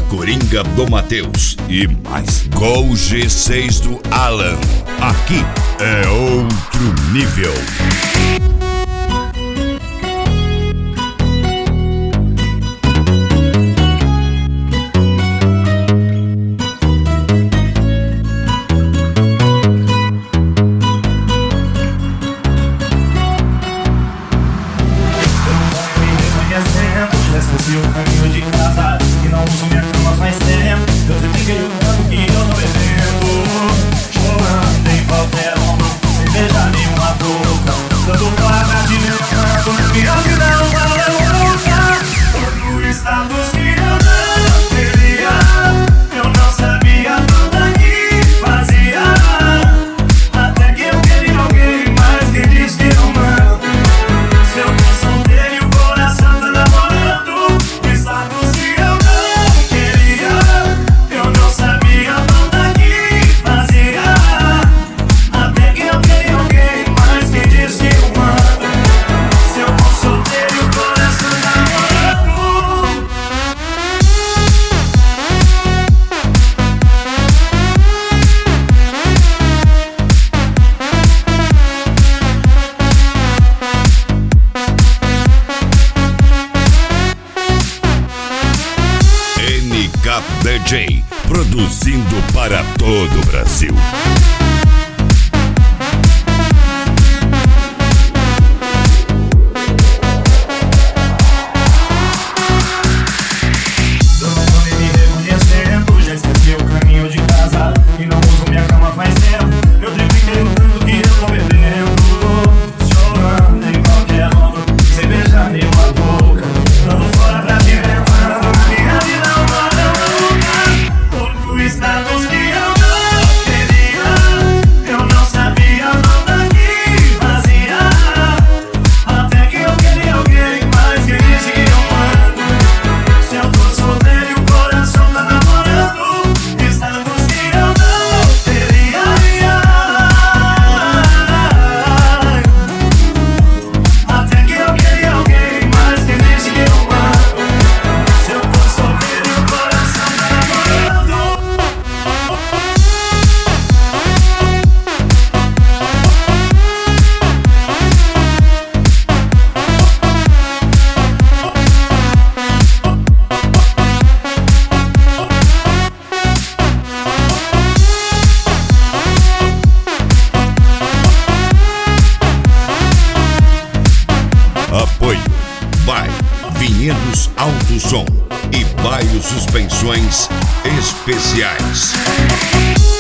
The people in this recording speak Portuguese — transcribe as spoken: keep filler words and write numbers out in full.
Coringa do Matheus e mais Gol G seis do Alan. Aqui é outro nível. Já esqueci o caminho de casa e não uso minha cama faz tempo. Eu te peguei o canto que eu tô bebendo, chorando em qualquer ombro, sem beijar nenhuma boca, dando flagra de meu canto. Minha vida não valeu louca, todo status que eu não queria, eu não sabia tudo que fazia, até que eu queria alguém mais que diz que eu mando. Se eu tô solteiro e o coração tá namorando, status que eu não queria, eu não sabia tudo que fazia, até que eu queria alguém mais que diz que eu mando. Se eu tô solteiro e o coração tá namorando. N K D J, produzindo para todo o Brasil. Eu não tô nem me reconhecendo, já esqueci o caminho de casa e não uso minha cama faz tempo. Eu tripliquei o tanto que eu tô bebendo, chorando em qualquer ombro, sem beijar nenhuma boca, dando fora pra te ventando. Minha vida é uma louca, todo status que eu não queria, eu não sabia nada que fazia, até que eu queria alguém mais que disse que eu mando. Se eu tô solteiro e o coração tá namorando, status que eu não teria, até que eu queria alguém mais que disse que eu mando. Se eu tô solteiro e o coração tá namorando. Apoio Vai Vinhedos Alto Som e Baio Suspensões Especiais.